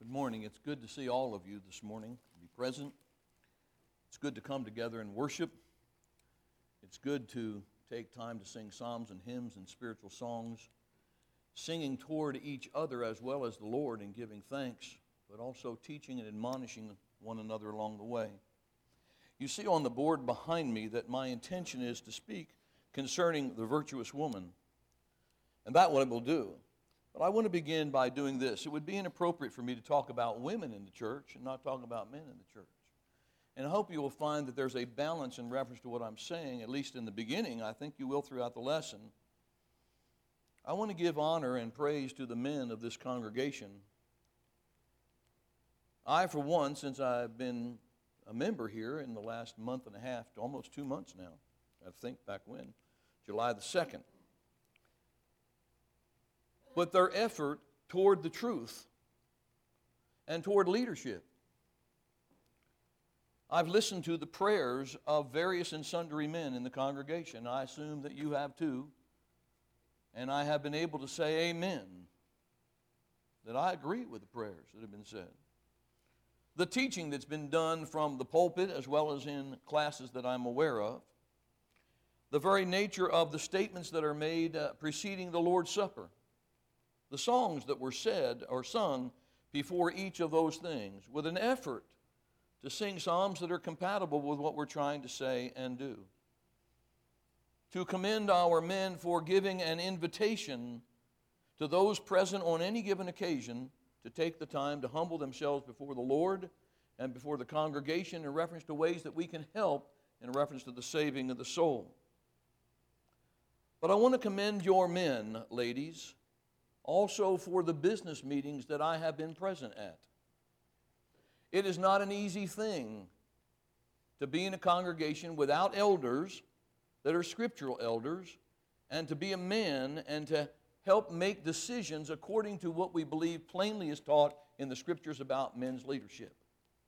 Good morning. It's good to see all of you this morning, to be present. It's good to come together and worship. It's good to take time to sing psalms and hymns and spiritual songs, singing toward each other as well as the Lord and giving thanks, but also teaching and admonishing one another along the way. You see on the board behind me that my intention is to speak concerning the virtuous woman, and that's what I will do. But I want to begin by doing this. It would be inappropriate for me to talk about women in the church and not talk about men in the church. And I hope you will find that there's a balance in reference to what I'm saying, at least in the beginning. I think you will throughout the lesson. I want to give honor and praise to the men of this congregation. I, for one, since I've been a member here in the last month and a half, to almost 2 months now, I think back when, July the 2nd. But their effort toward the truth and toward leadership. I've listened to the prayers of various and sundry men in the congregation. I assume that you have too. And I have been able to say amen, that I agree with the prayers that have been said. The teaching that's been done from the pulpit as well as in classes that I'm aware of. The very nature of the statements that are made preceding the Lord's Supper. The songs that were said or sung before each of those things with an effort to sing psalms that are compatible with what we're trying to say and do. To commend our men for giving an invitation to those present on any given occasion to take the time to humble themselves before the Lord and before the congregation in reference to ways that we can help in reference to the saving of the soul. But I want to commend your men, ladies, also for the business meetings that I have been present at. It is not an easy thing to be in a congregation without elders that are scriptural elders and to be a man and to help make decisions according to what we believe plainly is taught in the scriptures about men's leadership.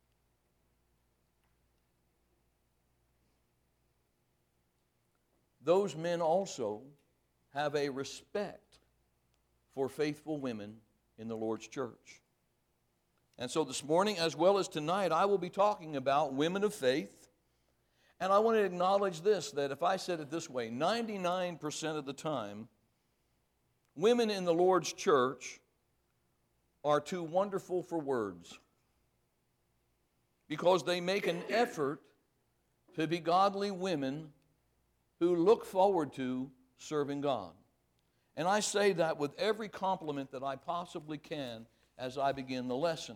Those men also have a respect for faithful women in the Lord's church. And so this morning, as well as tonight, I will be talking about women of faith. And I want to acknowledge this, that if I said it this way, 99% of the time, women in the Lord's church are too wonderful for words because they make an effort to be godly women who look forward to serving God. And I say that with every compliment that I possibly can as I begin the lesson.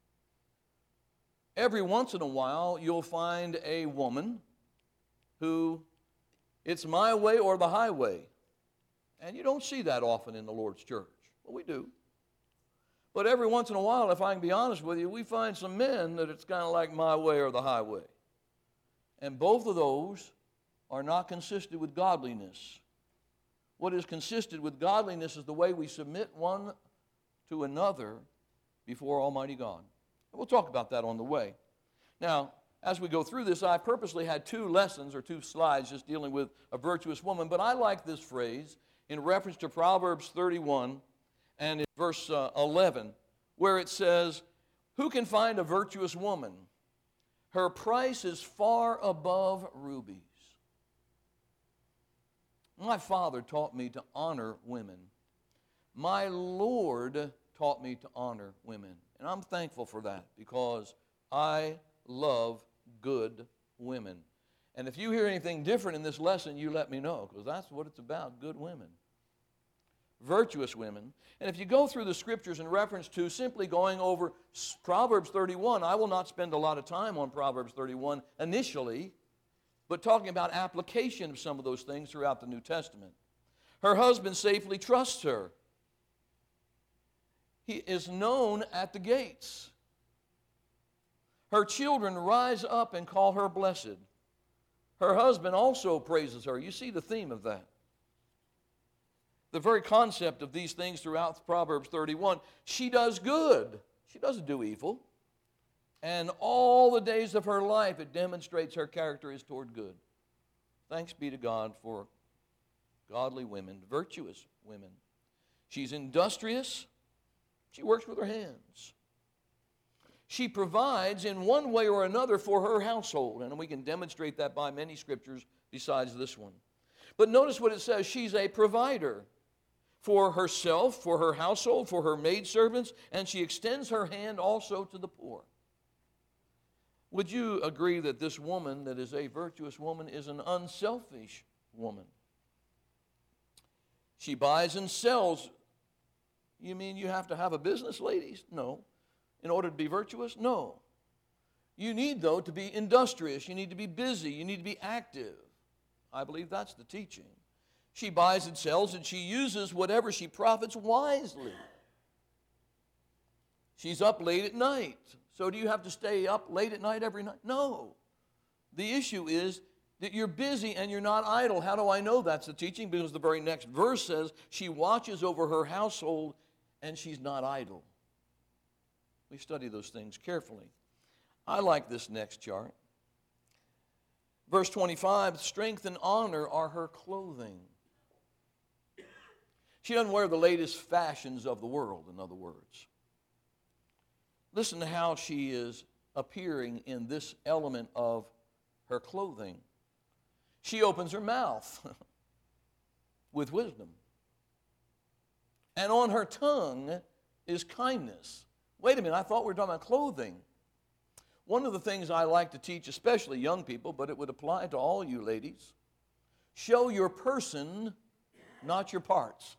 Every once in a while, you'll find a woman who, it's my way or the highway. And you don't see that often in the Lord's church. Well, we do. But every once in a while, if I can be honest with you, we find some men that it's kind of like my way or the highway. And both of those are not consistent with godliness. What is consistent with godliness is the way we submit one to another before Almighty God. We'll talk about that on the way. Now, as we go through this, I purposely had 2 lessons or 2 slides just dealing with a virtuous woman, but I like this phrase in reference to Proverbs 31 and in verse 11, where it says, "Who can find a virtuous woman? Her price is far above rubies." My father taught me to honor women. My Lord taught me to honor women. And I'm thankful for that because I love good women. And if you hear anything different in this lesson, you let me know because that's what it's about, good women. Virtuous women. And if you go through the scriptures in reference to simply going over Proverbs 31, I will not spend a lot of time on Proverbs 31 initially, but talking about application of some of those things throughout the New Testament. Her husband safely trusts her. He is known at the gates. Her children rise up and call her blessed. Her husband also praises her. You see the theme of that. The very concept of these things throughout Proverbs 31. She does good. She doesn't do evil. And all the days of her life, it demonstrates her character is toward good. Thanks be to God for godly women, virtuous women. She's industrious. She works with her hands. She provides in one way or another for her household, and we can demonstrate that by many scriptures besides this one. But notice what it says. She's a provider for herself, for her household, for her maidservants, and she extends her hand also to the poor. Would you agree that this woman that is a virtuous woman is an unselfish woman? She buys and sells. You mean you have to have a business, ladies? No. In order to be virtuous? No. You need, though, to be industrious. You need to be busy. You need to be active. I believe that's the teaching. She buys and sells, and she uses whatever she profits wisely. She's up late at night. So do you have to stay up late at night every night? No. The issue is that you're busy and you're not idle. How do I know that's the teaching? Because the very next verse says she watches over her household and she's not idle. We study those things carefully. I like this next chart. Verse 25, strength and honor are her clothing. She doesn't wear the latest fashions of the world, in other words. Listen to how she is appearing in this element of her clothing. She opens her mouth with wisdom. And on her tongue is kindness. Wait a minute, I thought we were talking about clothing. One of the things I like to teach, especially young people, but it would apply to all you ladies, show your person, not your parts.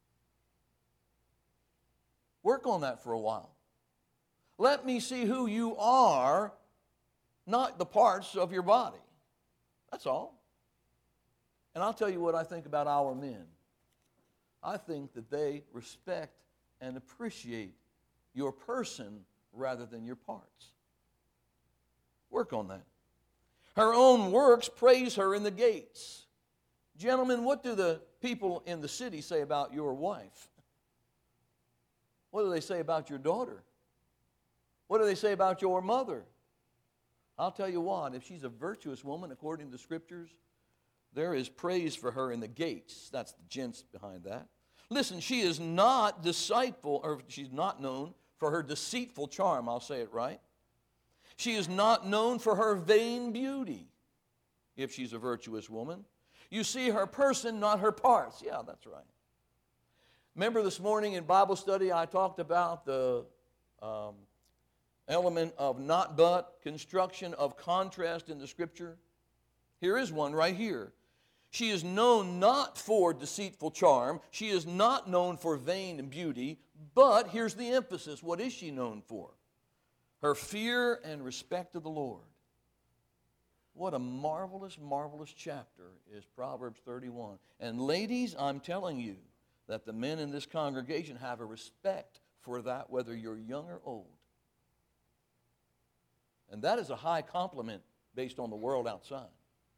Work on that for a while. Let me see who you are, not the parts of your body. That's all. And I'll tell you what I think about our men. I think that they respect and appreciate your person rather than your parts. Work on that. Her own works praise her in the gates. Gentlemen, what do the people in the city say about your wife? What do they say about your daughter? What do they say about your mother? I'll tell you what, if she's a virtuous woman, according to the Scriptures, there is praise for her in the gates. That's the gents behind that. Listen, she is not deceitful, or she's not known for her deceitful charm, I'll say it right. She is not known for her vain beauty, if she's a virtuous woman. You see her person, not her parts. Yeah, that's right. Remember this morning in Bible study, I talked about the element of not but, construction of contrast in the Scripture. Here is one right here. She is known not for deceitful charm. She is not known for vain beauty. But here's the emphasis. What is she known for? Her fear and respect of the Lord. What a marvelous, marvelous chapter is Proverbs 31. And ladies, I'm telling you that the men in this congregation have a respect for that, whether you're young or old. And that is a high compliment based on the world outside.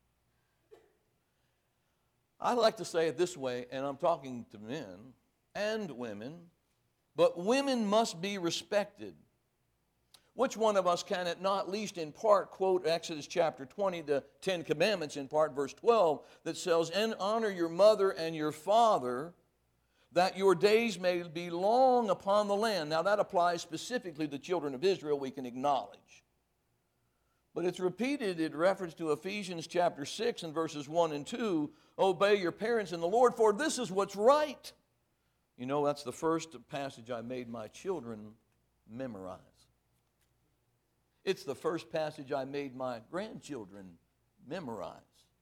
I like to say it this way, and I'm talking to men and women, but women must be respected. Which one of us can, at not least in part, quote Exodus chapter 20, the 10 Commandments in part, verse 12, that says, and honor your mother and your father, that your days may be long upon the land. Now that applies specifically to the children of Israel, we can acknowledge. But it's repeated in reference to Ephesians chapter 6 and verses 1 and 2, obey your parents in the Lord, for this is what's right. You know, that's the first passage I made my children memorize. It's the first passage I made my grandchildren memorize.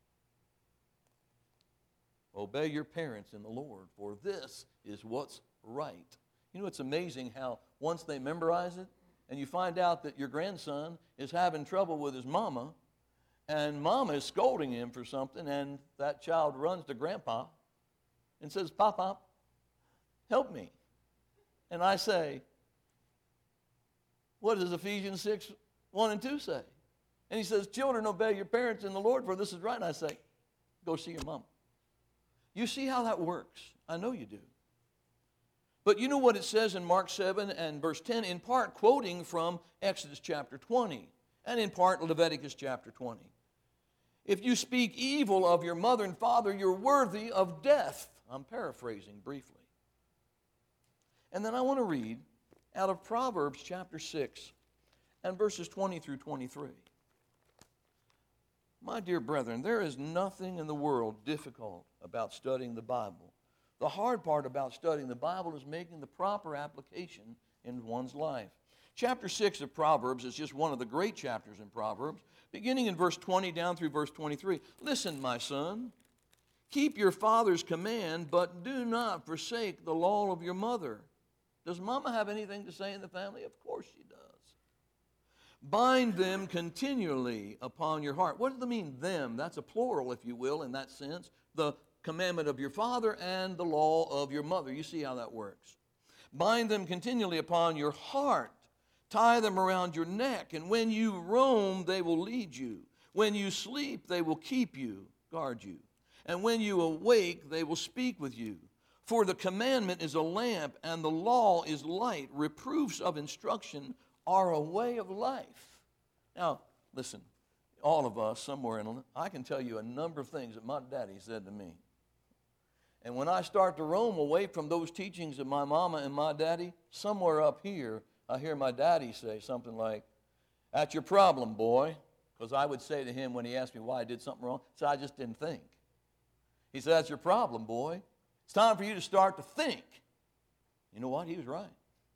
Obey your parents in the Lord, for this is what's right. You know, it's amazing how once they memorize it, and you find out that your grandson is having trouble with his mama, and mama is scolding him for something, and that child runs to grandpa and says, Papa, help me. And I say, what does Ephesians 6, 1 and 2 say? And he says, children, obey your parents in the Lord, for this is right. And I say, go see your mama. You see how that works? I know you do. But you know what it says in Mark 7 and verse 10, in part quoting from Exodus chapter 20, and in part Leviticus chapter 20. If you speak evil of your mother and father, you're worthy of death. I'm paraphrasing briefly. And then I want to read out of Proverbs chapter 6, and verses 20 through 23. My dear brethren, there is nothing in the world difficult about studying the Bible. The hard part about studying the Bible is making the proper application in one's life. Chapter 6 of Proverbs is just one of the great chapters in Proverbs, beginning in verse 20 down through verse 23. Listen, my son, keep your father's command, but do not forsake the law of your mother. Does Mama have anything to say in the family? Of course she does. Bind them continually upon your heart. What does it mean, them? That's a plural, if you will, in that sense. The commandment of your father and the law of your mother. You see how that works. Bind them continually upon your heart. Tie them around your neck. And when you roam, they will lead you. When you sleep, they will keep you, guard you. And when you awake, they will speak with you. For the commandment is a lamp, and the law is light. Reproofs of instruction are a way of life. Now, listen, all of us, somewhere in, I can tell you a number of things that my daddy said to me. And when I start to roam away from those teachings of my mama and my daddy, somewhere up here, I hear my daddy say something like, "That's your problem, boy." Because I would say to him when he asked me why I did something wrong, I said, "I just didn't think." He said, "That's your problem, boy. It's time for you to start to think." You know what? He was right.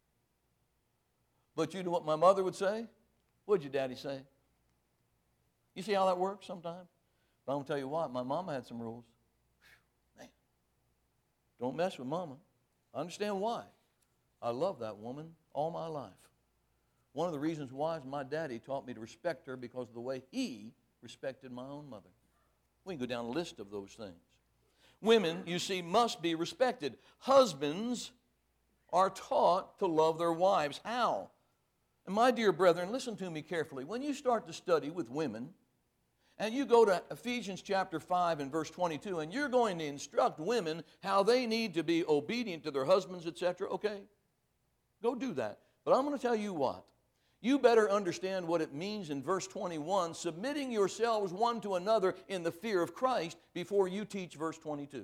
But you know what my mother would say? What'd your daddy say? You see how that works sometimes? But I'm going to tell you what, my mama had some rules. Man, don't mess with Mama. I understand why. I love that woman all my life. One of the reasons why is my daddy taught me to respect her because of the way he respected my own mother. We can go down a list of those things. Women, you see, must be respected. Husbands are taught to love their wives. How? And my dear brethren, listen to me carefully. When you start to study with women, and you go to Ephesians chapter 5 and verse 22, and you're going to instruct women how they need to be obedient to their husbands, etc., okay? Go do that. But I'm going to tell you what. You better understand what it means in verse 21, submitting yourselves one to another in the fear of Christ, before you teach verse 22.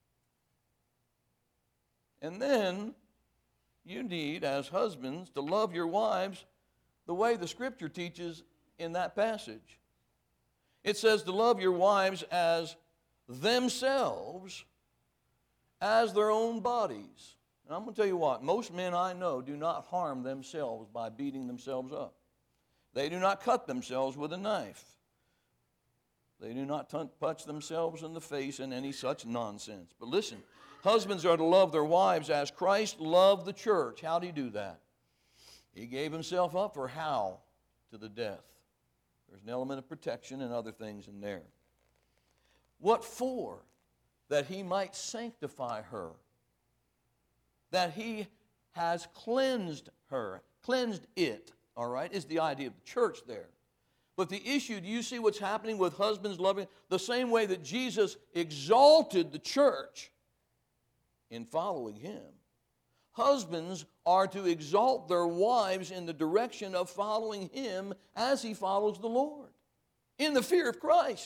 And then you need, as husbands, to love your wives the way the Scripture teaches in that passage. It says to love your wives as themselves, as their own bodies. And I'm going to tell you what, most men I know do not harm themselves by beating themselves up. They do not cut themselves with a knife. They do not touch themselves in the face in any such nonsense. But listen, husbands are to love their wives as Christ loved the church. How did he do that? He gave himself up for how? To the death. There's an element of protection and other things in there. What for? That he might sanctify her. That he has cleansed her. Cleansed it, all right, is the idea of the church there. But the issue, do you see what's happening with husbands loving? The same way that Jesus exalted the church in following him. Husbands are to exalt their wives in the direction of following him as he follows the Lord, in the fear of Christ.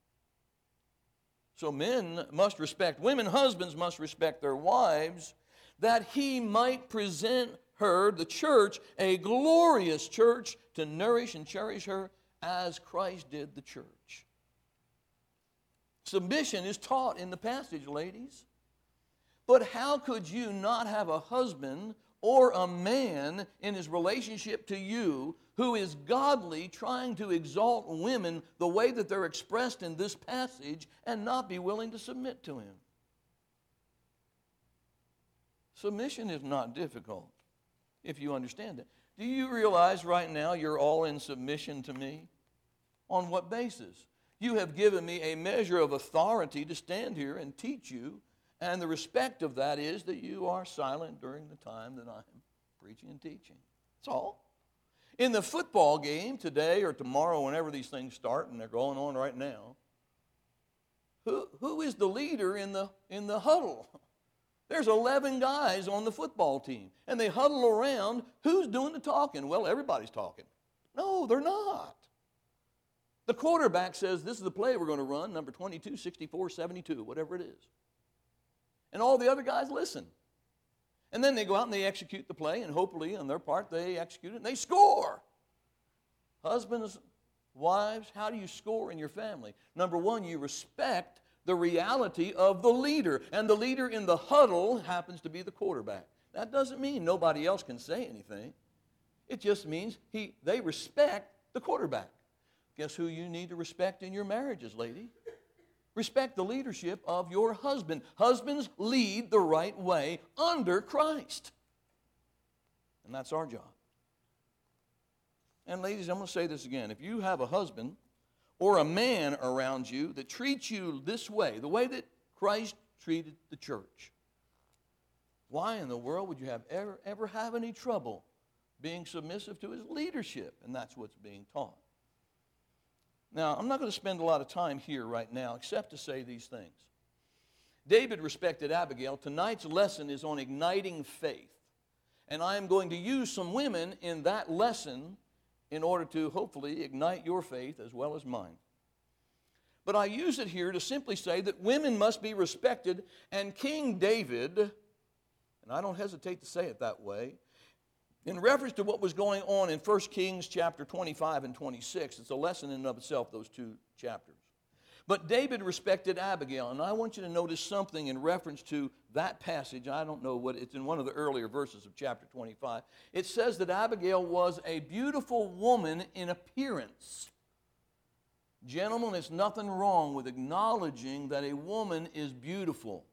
So men must respect women, husbands must respect their wives, that he might present her, the church, a glorious church to nourish and cherish her as Christ did the church. Submission is taught in the passage, ladies. But how could you not have a husband or a man in his relationship to you who is godly, trying to exalt women the way that they're expressed in this passage, and not be willing to submit to him? Submission is not difficult if you understand it. Do you realize right now you're all in submission to me? On what basis? You have given me a measure of authority to stand here and teach you, and the respect of that is that you are silent during the time that I'm preaching and teaching. That's all. In the football game today or tomorrow, whenever these things start, and they're going on right now, who is the leader in the huddle? There's 11 guys on the football team, and they huddle around. Who's doing the talking? Well, everybody's talking. No, they're not. The quarterback says, this is the play we're going to run, number 22, 64, 72, whatever it is. And all the other guys listen. And then they go out and they execute the play, and hopefully on their part they execute it and they score. Husbands, wives, how do you score in your family? Number one, you respect the reality of the leader. And the leader in the huddle happens to be the quarterback. That doesn't mean nobody else can say anything. It just means they respect the quarterback. Guess who you need to respect in your marriages, lady? Respect the leadership of your husband. Husbands lead the right way under Christ. And that's our job. And ladies, I'm going to say this again. If you have a husband or a man around you that treats you this way, the way that Christ treated the church, why in the world would you ever have any trouble being submissive to his leadership? And that's what's being taught. Now, I'm not going to spend a lot of time here right now except to say these things. David respected Abigail. Tonight's lesson is on igniting faith. And I am going to use some women in that lesson in order to hopefully ignite your faith as well as mine. But I use it here to simply say that women must be respected, and King David, and I don't hesitate to say it that way, in reference to what was going on in 1 Kings chapter 25 and 26, it's a lesson in and of itself, those two chapters. But David respected Abigail, and I want you to notice something in reference to that passage. I don't know what, it's in one of the earlier verses of chapter 25. It says that Abigail was a beautiful woman in appearance. Gentlemen, there's nothing wrong with acknowledging that a woman is beautiful.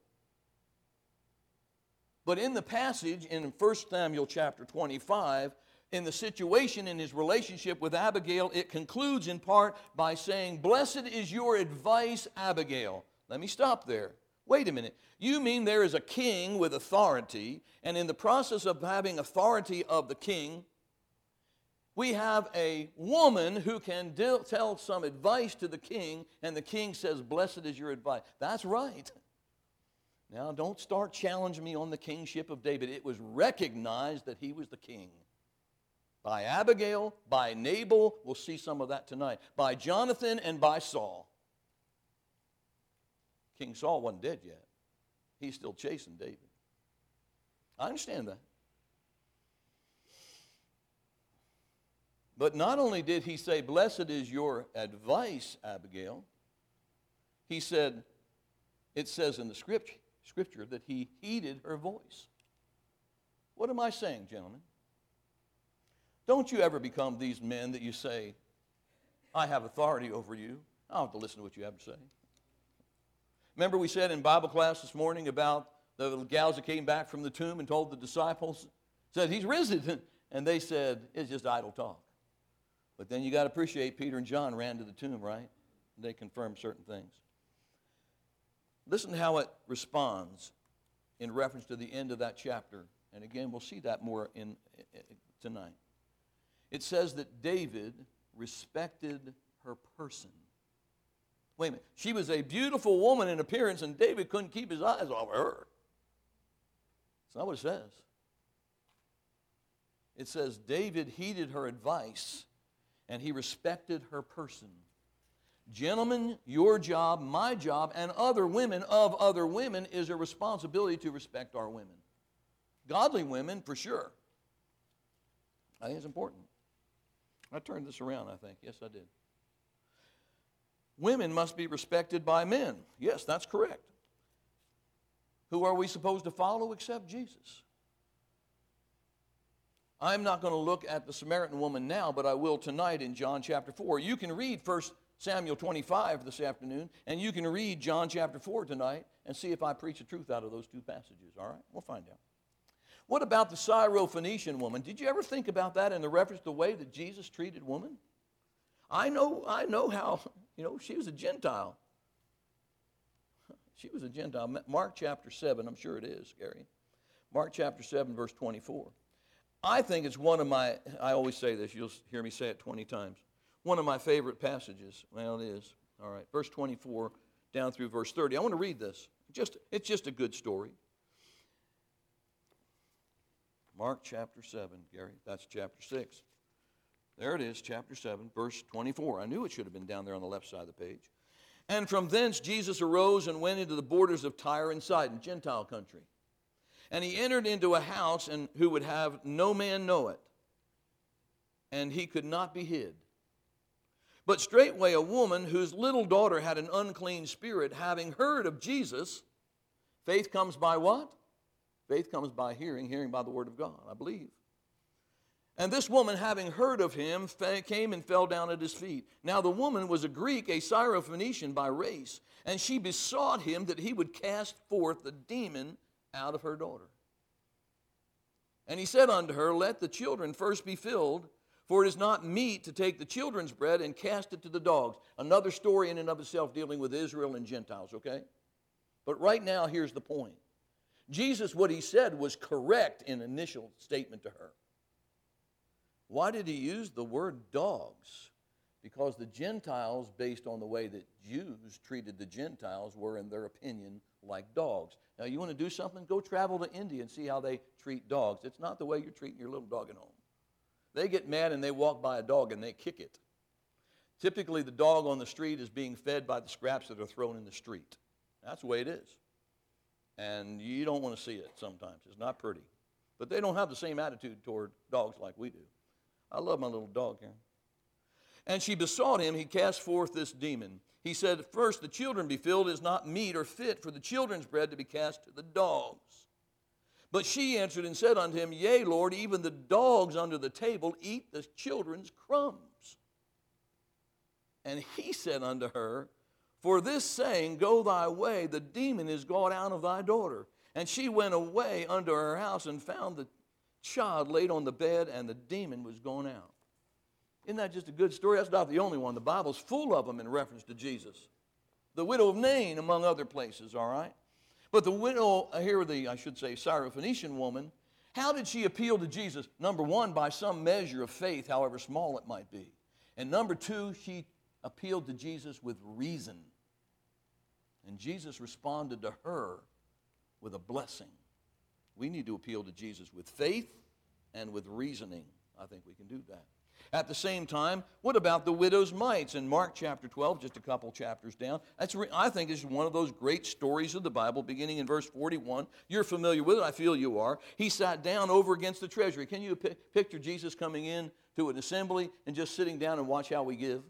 But in the passage in 1 Samuel chapter 25, in the situation in his relationship with Abigail, it concludes in part by saying, "Blessed is your advice, Abigail." Let me stop there. Wait a minute. You mean there is a king with authority, and in the process of having authority of the king, we have a woman who can tell some advice to the king, and the king says, "Blessed is your advice." That's right. Now, don't start challenging me on the kingship of David. It was recognized that he was the king. By Abigail, by Nabal, we'll see some of that tonight, by Jonathan and by Saul. King Saul wasn't dead yet. He's still chasing David. I understand that. But not only did he say, "Blessed is your advice, Abigail," he said, it says in the scripture that he heeded her voice. What am I saying, gentlemen? Don't you ever become these men that you say, "I have authority over you. I don't have to listen to what you have to say." Remember we said in Bible class this morning about the little gals that came back from the tomb and told the disciples, said, "He's risen." And they said, "It's just idle talk." But then you got to appreciate Peter and John ran to the tomb, right? They confirmed certain things. Listen to how it responds in reference to the end of that chapter. And again, we'll see that more tonight. It says that David respected her person. Wait a minute. She was a beautiful woman in appearance, and David couldn't keep his eyes off her. That's not what it says. It says David heeded her advice, and he respected her person. Gentlemen, your job, my job, and other women of other women is a responsibility to respect our women. Godly women, for sure. I think it's important. I turned this around, I think. Yes, I did. Women must be respected by men. Yes, that's correct. Who are we supposed to follow except Jesus? I'm not going to look at the Samaritan woman now, but I will tonight in John chapter 4. You can read 1 Samuel 25 this afternoon, and you can read John chapter 4 tonight and see if I preach the truth out of those two passages, all right? We'll find out. What about the Syrophoenician woman? Did you eever think about that in the reference to the way that Jesus treated women? I know how, she was a Gentile. She was a Gentile. Mark chapter 7, I'm sure it is, Gary. Mark chapter 7, verse 24. I think it's one of my, I always say this, you'll hear me say it 20 times. One of my favorite passages. Well, it is. All right, verse 24 down through verse 30. I want to read this. It's just a good story. Mark chapter 7, Gary. That's chapter 6. There it is, chapter 7, verse 24. I knew it should have been down there on the left side of the page. And from thence Jesus arose and went into the borders of Tyre and Sidon, Gentile country. And he entered into a house and who would have no man know it. And he could not be hid. But straightway a woman whose little daughter had an unclean spirit, having heard of Jesus, faith comes by what? Faith comes by hearing, hearing by the word of God, I believe. And this woman, having heard of him, came and fell down at his feet. Now the woman was a Greek, a Syrophoenician by race, and she besought him that he would cast forth the demon out of her daughter. And he said unto her, let the children first be filled, for it is not meet to take the children's bread and cast it to the dogs. Another story in and of itself dealing with Israel and Gentiles, okay? But right now, here's the point. Jesus, what he said was correct in initial statement to her. Why did he use the word dogs? Because the Gentiles, based on the way that Jews treated the Gentiles, were, in their opinion, like dogs. Now, you want to do something? Go travel to India and see how they treat dogs. It's not the way you're treating your little dog at home. They get mad and they walk by a dog and they kick it. Typically, the dog on the street is being fed by the scraps that are thrown in the street. That's the way it is. And you don't want to see it sometimes. It's not pretty. But they don't have the same attitude toward dogs like we do. I love my little dog, Karen. And she besought him, he cast forth this demon. He said, first, the children be filled, is not meet or fit for the children's bread to be cast to the dogs. But she answered and said unto him, yea, Lord, even the dogs under the table eat the children's crumbs. And he said unto her, for this saying, go thy way, the demon is gone out of thy daughter. And she went away unto her house and found the child laid on the bed, and the demon was gone out. Isn't that just a good story? That's not the only one. The Bible's full of them in reference to Jesus. The widow of Nain, among other places, all right? But the widow, here the, I should say, Syrophoenician woman, how did she appeal to Jesus? Number one, by some measure of faith, however small it might be. And number two, she appealed to Jesus with reason. And Jesus responded to her with a blessing. We need to appeal to Jesus with faith and with reasoning. I think we can do that. At the same time, what about the widow's mites? In Mark chapter 12, just a couple chapters down, I think is one of those great stories of the Bible, beginning in verse 41. You're familiar with it. I feel you are. He sat down over against the treasury. Can you picture Jesus coming in to an assembly and just sitting down and watch how we give?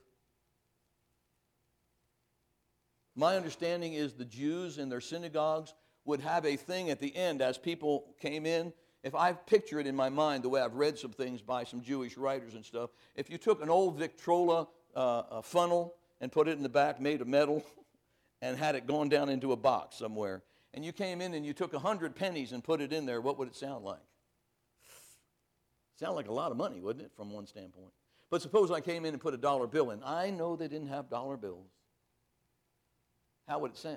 My understanding is the Jews in their synagogues would have a thing at the end as people came in. If I picture it in my mind the way I've read some things by some Jewish writers and stuff, if you took an old Victrola funnel and put it in the back, made of metal, and had it gone down into a box somewhere, and you came in and you took 100 pennies and put it in there, what would it sound like? Sound like a lot of money, wouldn't it, from one standpoint? But suppose I came in and put a dollar bill in. I know they didn't have dollar bills. How would it sound?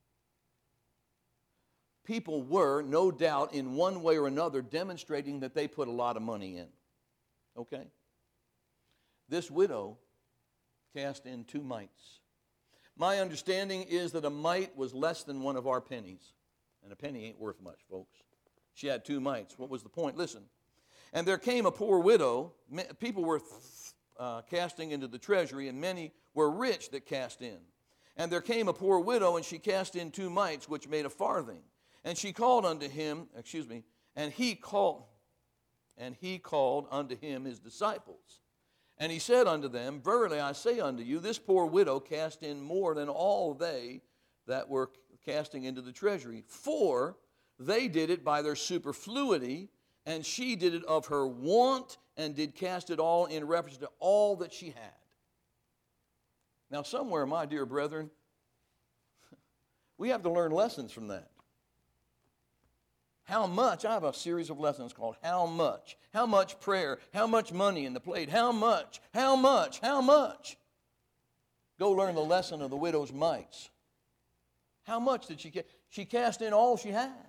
People were, no doubt, in one way or another, demonstrating that they put a lot of money in. Okay? This widow cast in 2 mites. My understanding is that a mite was less than one of our pennies. And a penny ain't worth much, folks. She had 2 mites. What was the point? Listen. And there came a poor widow. People were casting into the treasury, and many were rich that cast in. And there came a poor widow, and she cast in 2 mites, which made a farthing. And she called unto him, and he called unto him his disciples. And he said unto them, verily I say unto you, this poor widow cast in more than all they that were casting into the treasury. For they did it by their superfluity, and she did it of her want, and did cast it all in reference to all that she had. Now somewhere, my dear brethren, we have to learn lessons from that. How much? I have a series of lessons called How Much? How much prayer? How much money in the plate? How much? How much? How much? Go learn the lesson of the widow's mites. How much did she cast? She cast in all she had.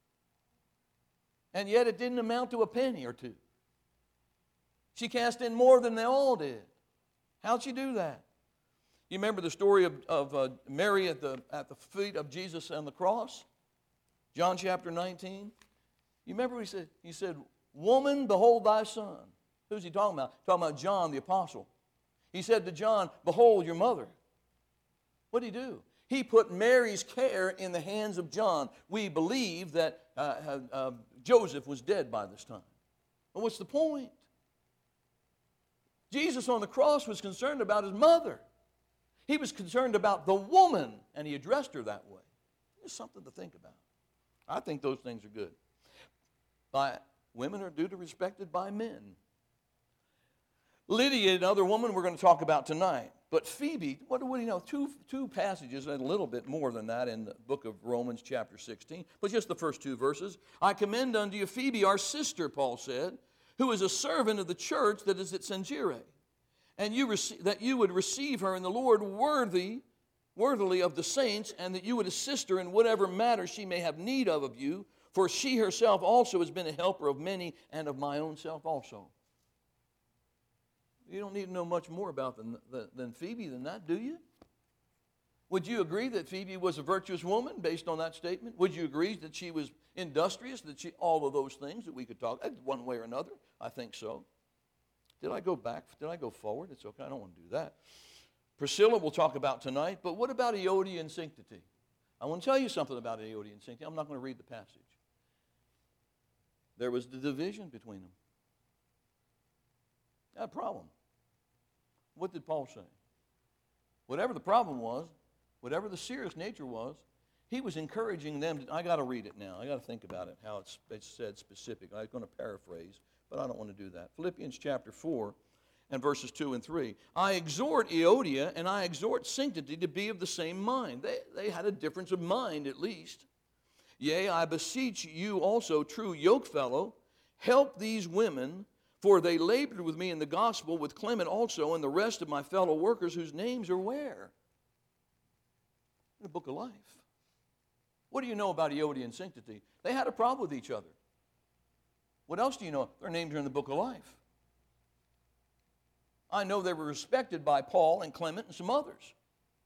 And yet it didn't amount to a penny or 2. She cast in more than they all did. How'd she do that? You remember the story of Mary at the feet of Jesus on the cross? John chapter 19. You remember what he said? He said, woman, behold thy son. Who's he talking about? Talking about John the apostle. He said to John, behold your mother. What did he do? He put Mary's care in the hands of John. We believe that Joseph was dead by this time. Well, what's the point? Jesus on the cross was concerned about his mother. He was concerned about the woman, and he addressed her that way. It's something to think about. I think those things are good. Women are due to be respected by men. Lydia, another woman we're going to talk about tonight. But Phoebe, what do you know? Two passages and a little bit more than that in the book of Romans chapter 16. But just the first two verses. I commend unto you Phoebe, our sister, Paul said, who is a servant of the church that is at Cenchreae. And that you would receive her in the Lord worthily of the saints, and that you would assist her in whatever matter she may have need of you. For she herself also has been a helper of many, and of my own self also. You don't need to know much more about than Phoebe than that, do you? Would you agree that Phoebe was a virtuous woman based on that statement? Would you agree that she was industrious, all of those things that we could talk one way or another? I think so. Did I go back? Did I go forward? It's okay. I don't want to do that. Priscilla we'll talk about tonight, but what about Euodia and Syntyche? I want to tell you something about Euodia and Syntyche. I'm not going to read the passage. There was the division between them. That problem. What did Paul say? Whatever the problem was, whatever the serious nature was, he was encouraging them. I got to read it now. I got to think about it, how it's said specific. I'm going to paraphrase, but I don't want to do that. Philippians chapter 4 and verses 2 and 3. I exhort Euodia and I exhort Syntyche to be of the same mind. They had a difference of mind at least. Yea, I beseech you also, true yokefellow, help these women, for they labored with me in the gospel, with Clement also, and the rest of my fellow workers, whose names are where? In the book of life. What do you know about Euodia and Syntyche? They had a problem with each other. What else do you know? Their names are in the book of life. I know they were respected by Paul and Clement and some others.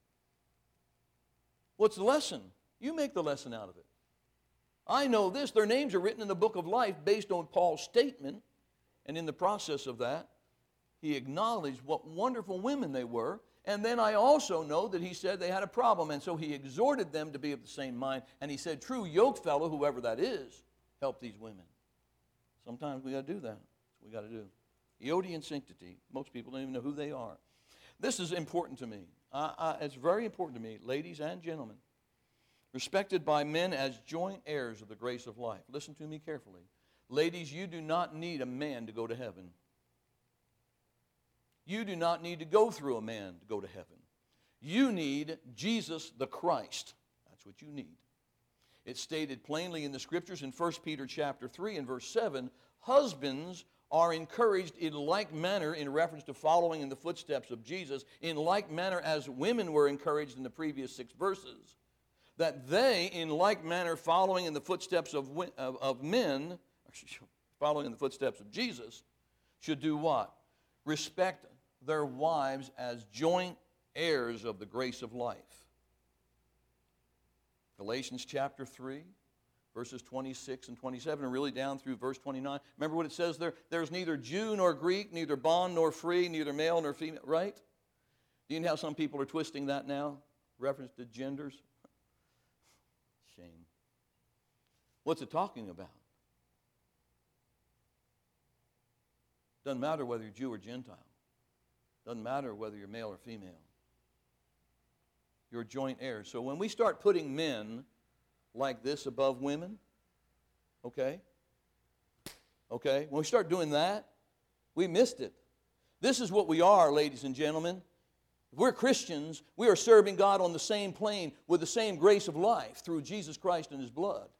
What's the lesson? You make the lesson out of it. I know this. Their names are written in the book of life based on Paul's statement. And in the process of that, he acknowledged what wonderful women they were. And then I also know that he said they had a problem. And so he exhorted them to be of the same mind. And he said, true yokefellow, whoever that is, help these women. Sometimes we got to do that. That's what we got to do. Euodia and Syntyche. Most people don't even know who they are. This is important to me. It's very important to me, ladies and gentlemen. Respected by men as joint heirs of the grace of life. Listen to me carefully. Ladies, you do not need a man to go to heaven. You do not need to go through a man to go to heaven. You need Jesus the Christ. That's what you need. It's stated plainly in the Scriptures in 1 Peter chapter 3 and verse 7, husbands are encouraged in like manner in reference to following in the footsteps of Jesus, in like manner as women were encouraged in the previous 6 verses, that they, in like manner, following in the footsteps of men, following in the footsteps of Jesus, should do what? Respect their wives as joint heirs of the grace of life. Galatians chapter 3, verses 26 and 27, and really down through verse 29. Remember what it says there? There's neither Jew nor Greek, neither bond nor free, neither male nor female, right? Do you know how some people are twisting that now? Reference to genders? Shame. What's it talking about? Doesn't matter whether you're Jew or Gentile. Doesn't matter whether you're male or female. You're joint heirs. So when we start putting men like this above women, okay? When we start doing that, we missed it. This is what we are, ladies and gentlemen. If we're Christians, we are serving God on the same plane with the same grace of life through Jesus Christ and His blood.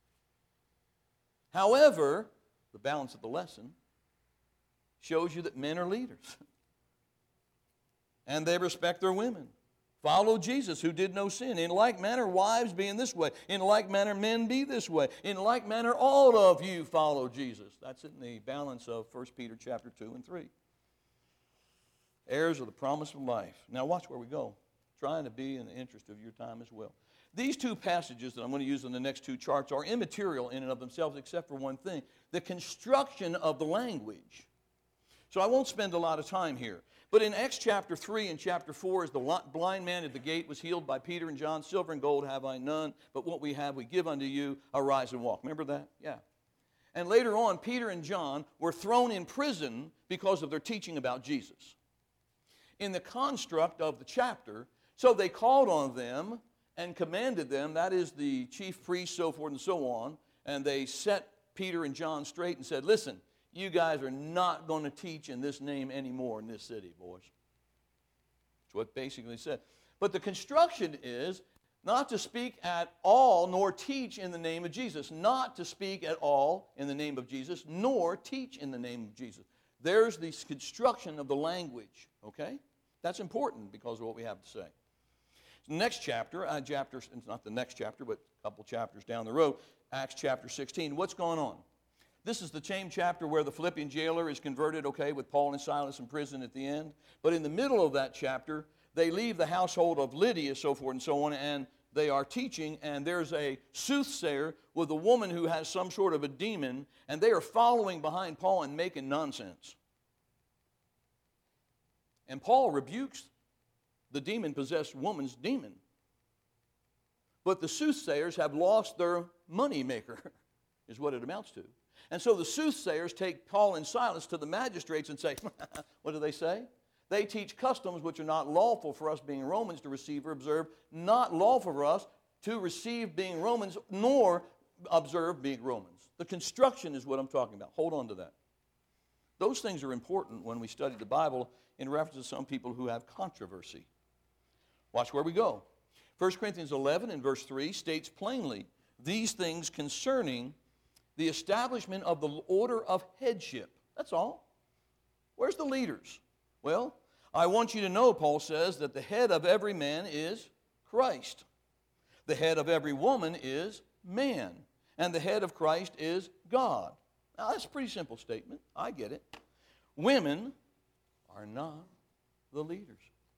However, the balance of the lesson shows you that men are leaders. And they respect their women. Follow Jesus, who did no sin. In like manner, wives be in this way. In like manner, men be this way. In like manner, all of you follow Jesus. That's in the balance of 1 Peter chapter 2 and 3. Heirs of the promise of life. Now watch where we go. Trying to be in the interest of your time as well. These two passages that I'm going to use in the next two charts are immaterial in and of themselves except for one thing. The construction of the language. So I won't spend a lot of time here. But in Acts chapter 3 and chapter 4, as the blind man at the gate was healed by Peter and John, silver and gold have I none, but what we have we give unto you, arise and walk. Remember that? Yeah. And later on, Peter and John were thrown in prison because of their teaching about Jesus. In the construct of the chapter, so they called on them and commanded them, that is the chief priests, so forth and so on, and they set Peter and John straight and said, listen, you guys are not going to teach in this name anymore in this city, boys. That's what basically said. But the construction is not to speak at all nor teach in the name of Jesus. Not to speak at all in the name of Jesus, nor teach in the name of Jesus. There's the construction of the language, okay? That's important because of what we have to say. Next chapter, it's not the next chapter, but a couple chapters down the road, Acts chapter 16. What's going on? This is the same chapter where the Philippian jailer is converted, okay, with Paul and Silas in prison at the end. But in the middle of that chapter, they leave the household of Lydia, so forth and so on, and they are teaching, and there's a soothsayer with a woman who has some sort of a demon, and they are following behind Paul and making nonsense. And Paul rebukes the demon-possessed woman's demon. But the soothsayers have lost their money maker, is what it amounts to. And so the soothsayers take Paul and Silas to the magistrates and say, what do they say? They teach customs which are not lawful for us being Romans to receive or observe, not lawful for us to receive being Romans, nor observe being Romans. The construction is what I'm talking about. Hold on to that. Those things are important when we study the Bible in reference to some people who have controversy. Watch where we go. 1 Corinthians 11 and verse 3 states plainly these things concerning the establishment of the order of headship. That's all. Where's the leaders? Well, I want you to know, Paul says, that the head of every man is Christ. The head of every woman is man. And the head of Christ is God. Now, that's a pretty simple statement. I get it. Women are not the leaders.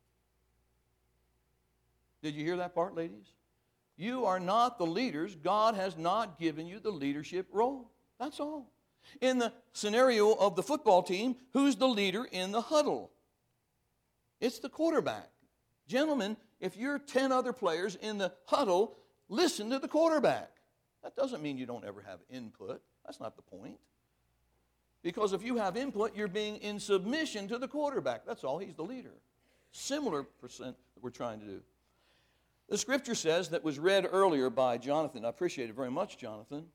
Did you hear that part, ladies? You are not the leaders. God has not given you the leadership role. That's all. In the scenario of the football team, who's the leader in the huddle? It's the quarterback. Gentlemen, if you're 10 other players in the huddle, listen to the quarterback. That doesn't mean you don't ever have input. That's not the point. Because if you have input, you're being in submission to the quarterback. That's all. He's the leader. Similar percent that we're trying to do. The scripture says, that was read earlier by Jonathan, I appreciate it very much, Jonathan,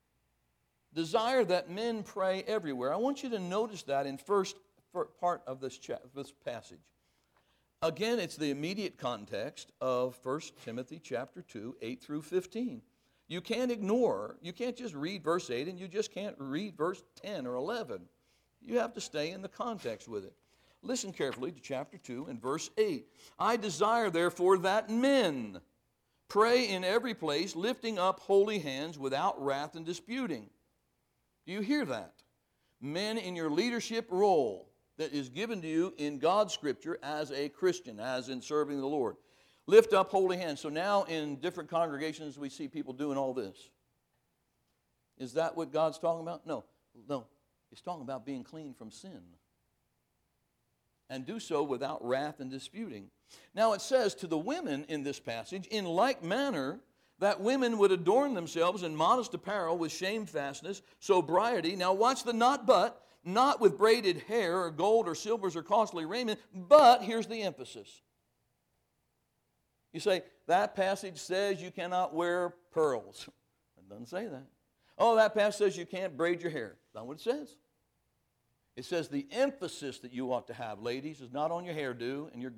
desire that men pray everywhere. I want you to notice that in first part of this passage. Again, it's the immediate context of 1 Timothy chapter 2, 8 through 15. You can't just read verse 8 and you just can't read verse 10 or 11. You have to stay in the context with it. Listen carefully to chapter 2 and verse 8. I desire, therefore, that men pray in every place, lifting up holy hands without wrath and disputing. Do you hear that? Men in your leadership role that is given to you in God's Scripture as a Christian, as in serving the Lord. Lift up holy hands. So now in different congregations we see people doing all this. Is that what God's talking about? No. He's talking about being clean from sin. And do so without wrath and disputing. Now it says to the women in this passage, in like manner, that women would adorn themselves in modest apparel with shamefastness, sobriety. Now watch the not but, not with braided hair or gold or silvers or costly raiment, but here's the emphasis. You say, that passage says you cannot wear pearls. It doesn't say that. Oh, that passage says you can't braid your hair. That's not what it says. It says the emphasis that you ought to have, ladies, is not on your hairdo and your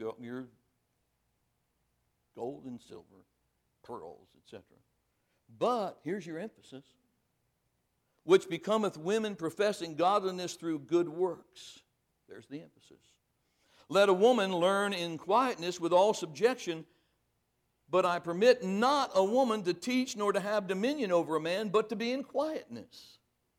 gold and silver, pearls, etc. But here's your emphasis. Which becometh women professing godliness through good works. There's the emphasis. Let a woman learn in quietness with all subjection, but I permit not a woman to teach nor to have dominion over a man, but to be in quietness.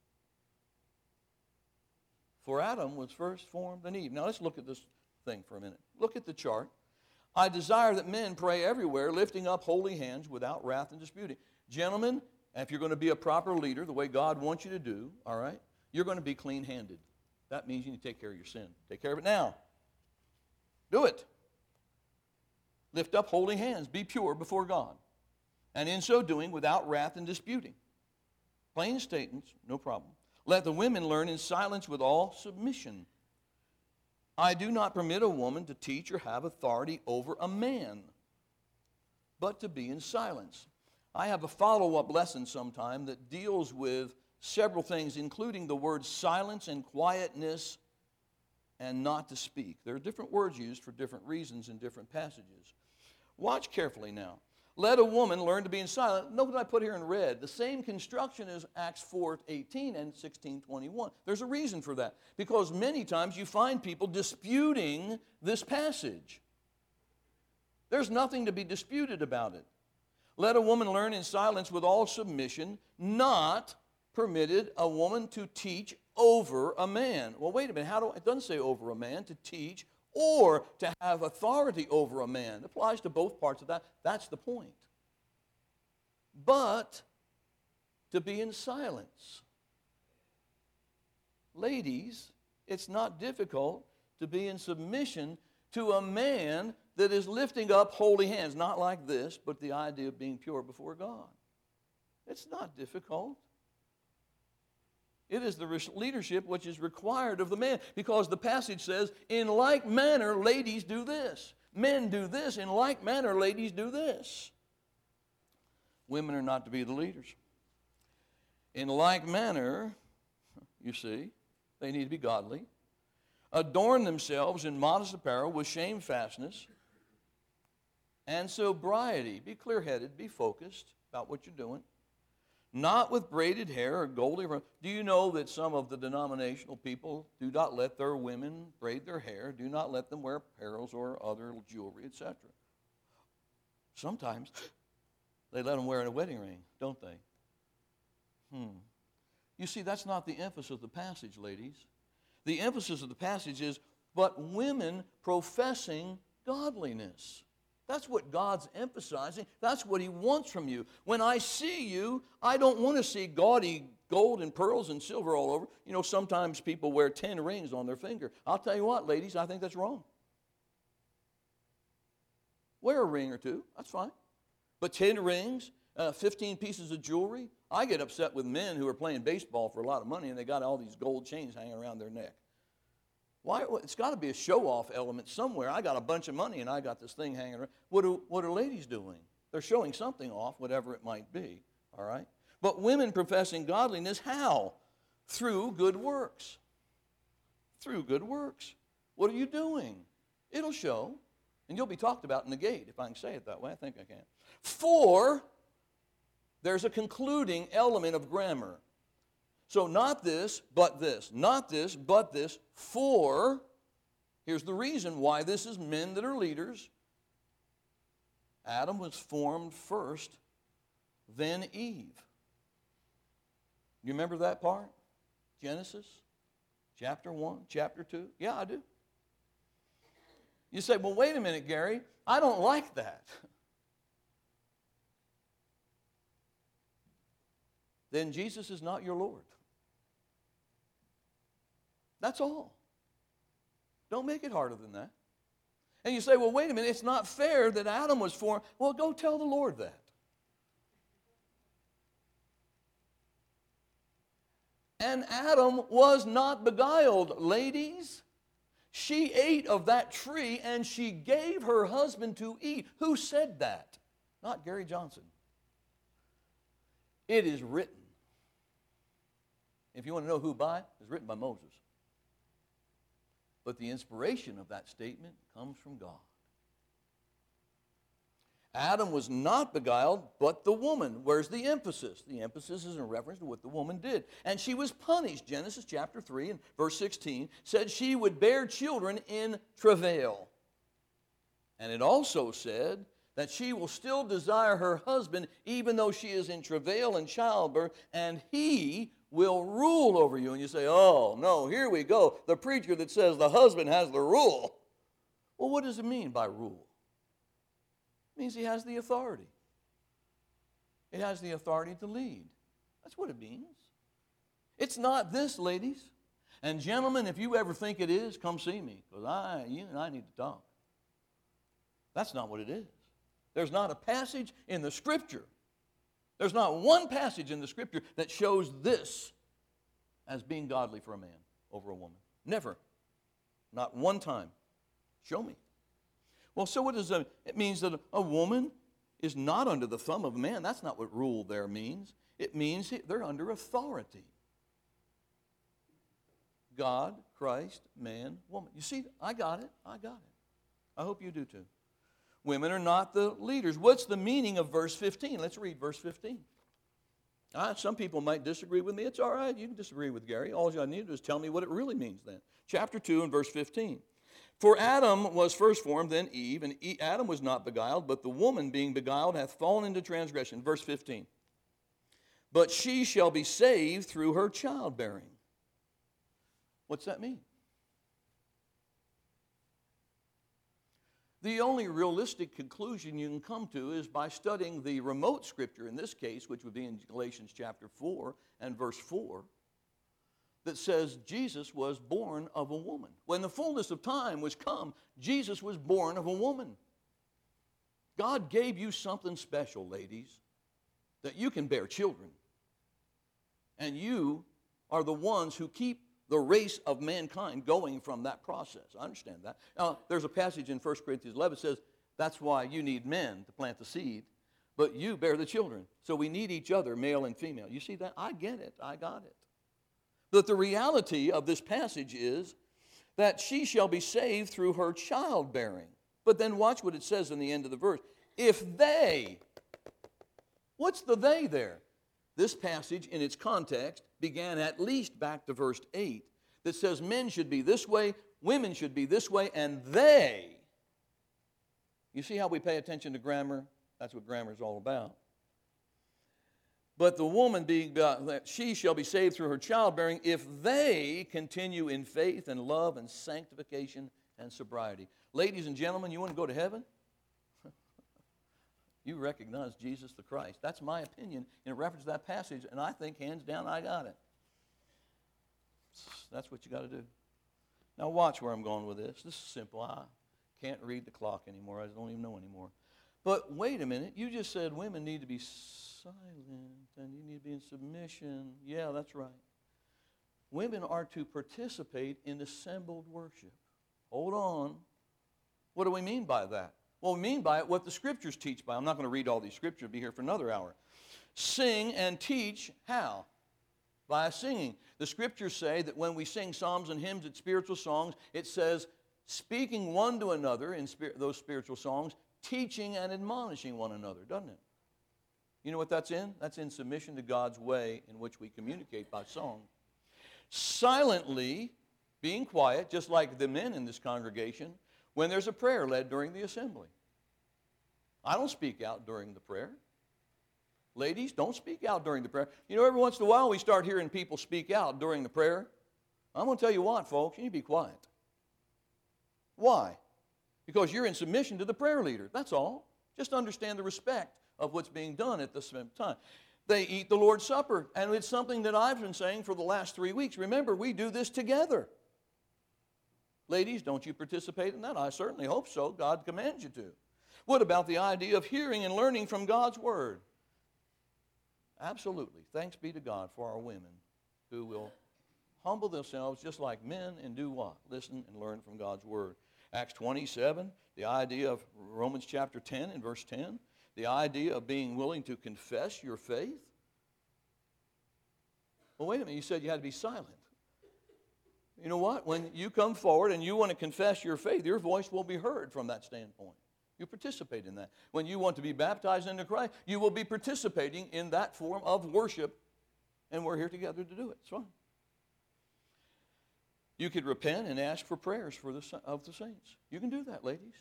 For Adam was first formed than Eve. Now let's look at this thing for a minute. Look at the chart. I desire that men pray everywhere, lifting up holy hands without wrath and disputing. Gentlemen, if you're going to be a proper leader, the way God wants you to do, all right, you're going to be clean-handed. That means you need to take care of your sin. Take care of it now. Do it. Lift up holy hands. Be pure before God. And in so doing, without wrath and disputing. Plain statements, no problem. Let the women learn in silence with all submission. I do not permit a woman to teach or have authority over a man, but to be in silence. I have a follow-up lesson sometime that deals with several things, including the words silence and quietness and not to speak. There are different words used for different reasons in different passages. Watch carefully now. Let a woman learn to be in silence. Note what I put here in red. The same construction as Acts 4:18 and 16:21. There's a reason for that. Because many times you find people disputing this passage. There's nothing to be disputed about it. Let a woman learn in silence with all submission, not permitted a woman to teach over a man. Well, wait a minute. It doesn't say over a man, to teach or to have authority over a man. It applies to both parts of that. That's the point. But to be in silence. Ladies, it's not difficult to be in submission to a man that is lifting up holy hands. Not like this, but the idea of being pure before God. It's not difficult. It is the leadership which is required of the man, because the passage says, in like manner, ladies do this. Men do this. In like manner, ladies do this. Women are not to be the leaders. In like manner, you see, they need to be godly. Adorn themselves in modest apparel with shamefastness and sobriety. Be clear-headed. Be focused about what you're doing. Not with braided hair or goldy. Do you know that some of the denominational people do not let their women braid their hair, do not let them wear pearls or other jewelry, etc.? Sometimes they let them wear a wedding ring, don't they? You see, that's not the emphasis of the passage, ladies. The emphasis of the passage is, but women professing godliness. That's what God's emphasizing. That's what He wants from you. When I see you, I don't want to see gaudy gold and pearls and silver all over. You know, sometimes people wear 10 rings on their finger. I'll tell you what, ladies, I think that's wrong. Wear a ring or two. That's fine. But 10 rings, 15 pieces of jewelry. I get upset with men who are playing baseball for a lot of money and they got all these gold chains hanging around their neck. Why? It's got to be a show-off element somewhere. I got a bunch of money and I got this thing hanging around. What are ladies doing? They're showing something off, whatever it might be, all right? But women professing godliness, how? Through good works. Through good works. What are you doing? It'll show, and you'll be talked about in the gate, if I can say it that way. I think I can. For there's a concluding element of grammar. So not this, but this. Not this, but this. For, here's the reason why this is men that are leaders. Adam was formed first, then Eve. You remember that part? Genesis, chapter 1, chapter 2? Yeah, I do. You say, well, wait a minute, Gary. I don't like that. Then Jesus is not your Lord. That's all. Don't make it harder than that. And you say, well, wait a minute, it's not fair that Adam was formed. Well, go tell the Lord that. And Adam was not beguiled, ladies. She ate of that tree and she gave her husband to eat. Who said that? Not Gary Johnson. It is written. If you want to know who by, it's written by Moses. But the inspiration of that statement comes from God. Adam was not beguiled, but the woman. Where's the emphasis? The emphasis is in reference to what the woman did. And she was punished. Genesis chapter 3 and verse 16 said she would bear children in travail. And it also said that she will still desire her husband even though she is in travail and childbirth, and he will rule over you. And you say, oh, no, here we go. The preacher that says the husband has the rule. Well, what does it mean by rule? It means he has the authority. It has the authority to lead. That's what it means. It's not this, ladies. And gentlemen, if you ever think it is, come see me, because you and I need to talk. That's not what it is. There's not a passage in the Scripture There's not one passage in the Scripture that shows this as being godly for a man over a woman. Never. Not one time. Show me. Well, so what does that? It means that a woman is not under the thumb of a man. That's not what rule there means. It means they're under authority. God, Christ, man, woman. You see, I got it. I got it. I hope you do too. Women are not the leaders. What's the meaning of verse 15? Let's read verse 15. Some people might disagree with me. It's all right. You can disagree with Gary. All you need to do is tell me what it really means then. Chapter 2 and verse 15. For Adam was first formed, then Eve, and Adam was not beguiled, but the woman being beguiled hath fallen into transgression. Verse 15. But she shall be saved through her childbearing. What's that mean? The only realistic conclusion you can come to is by studying the remote scripture in this case, which would be in Galatians chapter 4 and verse 4, that says Jesus was born of a woman. When the fullness of time was come, Jesus was born of a woman. God gave you something special, ladies, that you can bear children. And you are the ones who keep the race of mankind going from that process. I understand that. Now, there's a passage in 1 Corinthians 11 that says, that's why you need men to plant the seed, but you bear the children. So we need each other, male and female. You see that? I get it. I got it. But the reality of this passage is that she shall be saved through her childbearing. But then watch what it says in the end of the verse. If they, what's the they there? This passage in its context began at least back to verse 8 that says men should be this way, women should be this way, and they. You see how we pay attention to grammar? That's what grammar is all about. But the woman being, she shall be saved through her childbearing if they continue in faith and love and sanctification and sobriety. Ladies and gentlemen, you want to go to heaven? You recognize Jesus the Christ. That's my opinion in reference to that passage, and I think hands down I got it. That's what you got to do. Now watch where I'm going with this. This is simple. I can't read the clock anymore. I don't even know anymore. But wait a minute. You just said women need to be silent and you need to be in submission. Yeah, that's right. Women are to participate in assembled worship. Hold on. What do we mean by that? Well, we mean by it what the Scriptures teach by. I'm not going to read all these Scriptures. I'll be here for another hour. Sing and teach how? By singing. The Scriptures say that when we sing psalms and hymns and spiritual songs, it says, speaking one to another in those spiritual songs, teaching and admonishing one another, doesn't it? You know what that's in? That's in submission to God's way in which we communicate by song. Silently, being quiet, just like the men in this congregation, when there's a prayer led during the assembly. I don't speak out during the prayer. Ladies, don't speak out during the prayer. You know, every once in a while we start hearing people speak out during the prayer. I'm going to tell you what, folks, you need to be quiet. Why? Because you're in submission to the prayer leader. That's all. Just understand the respect of what's being done at the same time. They eat the Lord's Supper, and it's something that I've been saying for the last 3 weeks. Remember, we do this together. Ladies, don't you participate in that? I certainly hope so. God commands you to. What about the idea of hearing and learning from God's Word? Absolutely. Thanks be to God for our women who will humble themselves just like men and do what? Listen and learn from God's Word. Acts 27, the idea of Romans chapter 10 and verse 10, the idea of being willing to confess your faith. Well, wait a minute. You said you had to be silent. You know what? When you come forward and you want to confess your faith, your voice will be heard from that standpoint. You participate in that. When you want to be baptized into Christ, you will be participating in that form of worship, and we're here together to do it. It's fine. You could repent and ask for prayers of the saints. You can do that, ladies.